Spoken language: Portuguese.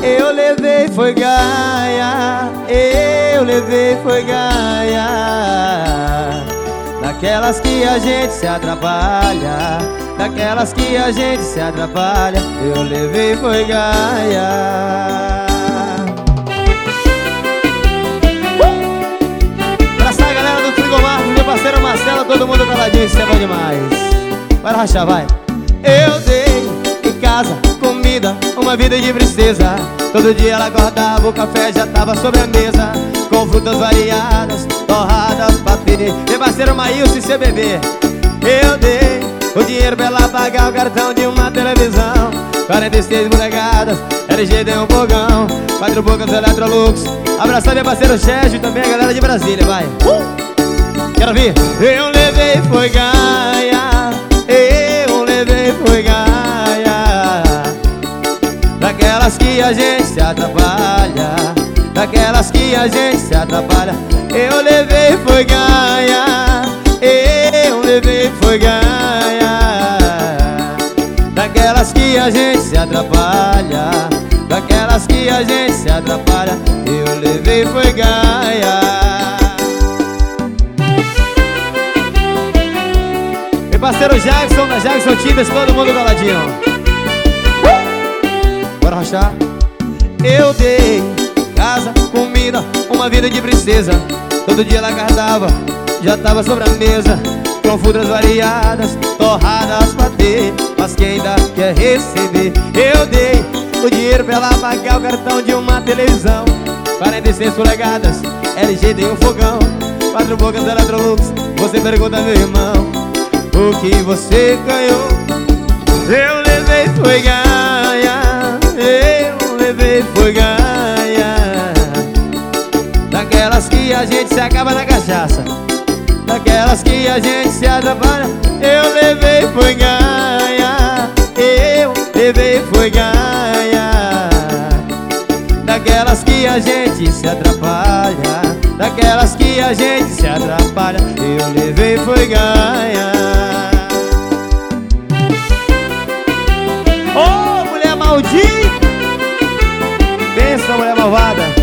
Eu levei foi gaia, eu levei foi gaia, daquelas que a gente se atrapalha, daquelas que a gente se atrapalha. Eu levei foi gaia. Abraçar a galera do Frigomar, meu parceiro Marcelo, todo mundo caladinho, isso é bom demais. Vai rachar, vai. Eu dei em casa comida, uma vida de princesa. Todo dia ela acordava, o café já tava sobre a mesa, com frutas variadas, torradas, patê. Meu parceiro Maílson e seu bebê. Eu dei o dinheiro pra ela pagar o cartão de uma televisão, 46 polegadas, LG deu um fogão, 4 bocas Electrolux. Abraçar meu parceiro Sérgio e também a galera de Brasília, vai. Quero ouvir. Eu levei foi gaia, eu levei foi gaia, daquelas que a gente se atrapalha, daquelas que a gente se atrapalha. Eu levei foi gaia, eu levei foi gaia, daquelas que a gente se atrapalha, daquelas que a gente se atrapalha. Eu levei foi gaia. Meu parceiro Jackson, da Jackson Timbers, todo mundo coladinho. Bora rachar. Eu dei casa, comida, uma vida de princesa. Todo dia ela guardava, já tava sobre a mesa, com frutas variadas, torradas, patê. Mas quem ainda quer receber? Eu dei o dinheiro pra ela pagar o cartão de uma televisão, 46 polegadas, LG deu um fogão, 4 bocas Electrolux. Você pergunta, meu irmão, o que você ganhou? Eu levei foi gaia, eu levei foi gaia, daquelas que a gente se acaba na cachaça, daquelas que a gente se atrapalha. Eu levei foi gaia, eu levei foi gaia, daquelas que a gente se atrapalha, daquelas que a gente se atrapalha. Eu levei foi gaia. Ô, mulher maldita! Pensa, mulher malvada.